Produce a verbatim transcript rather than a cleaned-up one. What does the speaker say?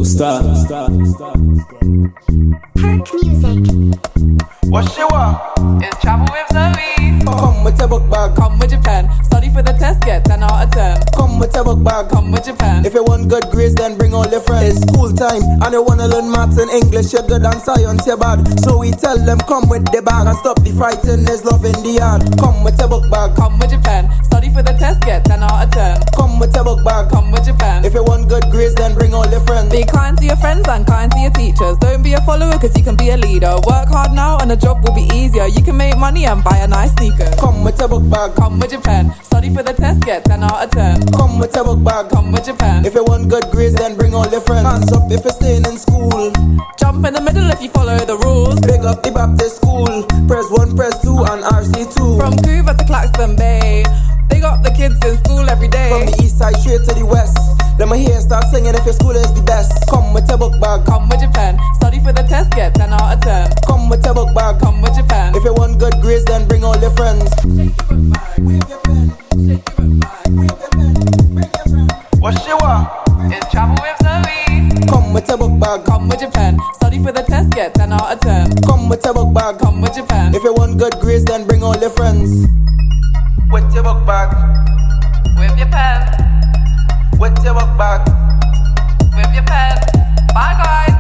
Don't stop. Park music. What she want? It's travel with Zoe. Come with your book bag. Come with your pen. Study for the test, get ten out of ten. Come with your book bag. Come with your pen. If you want good grades, then bring all your friends. It's school time, and you wanna learn maths and English. You're good and science, you're bad. So we tell them, come with the bag and stop the fighting. There's love in the yard. Come with your book bag. Come with your pen. Study for the test, get ten out of ten. Come with your book bag. Come with your pen. If you want good grades, then bring all your friends. Be kind to your friends and kind to your teachers. Don't be a follower, cause you can be a leader. Work hard now and the job will be easier. You can make money and buy a nice sneaker. Come with your book bag. Come with your pen. Study for the test, get ten out of ten. Come with your book bag. Come with your pen. If you want good grades, then bring all your friends. Hands up if you're staying in school. Jump in the middle if you follow the rules. Big up the Baptist school. Press one, press two, and R C two. From Cuba to Claxton Bay. Big up the kids in school every day. From the east side straight to the west. Let my hair start singing if your school is the best. Come with your book bag. Come with your pen. Study for the test, get ten out of ten. Come with your book bag. Come with your pen. If you want good grades, then bring all your friends. Wave your pen. Shake your bag. Wave your pen. Bring your friends. What she want? It's travel with Zoe. Come with your book bag. Come with your pen. Study for the test, get ten out of ten. Come with your book bag. Come with your pen. If you want good grades, then bring all your friends. With your book bag. With your pen. With your book bag. With your pen. Bye guys.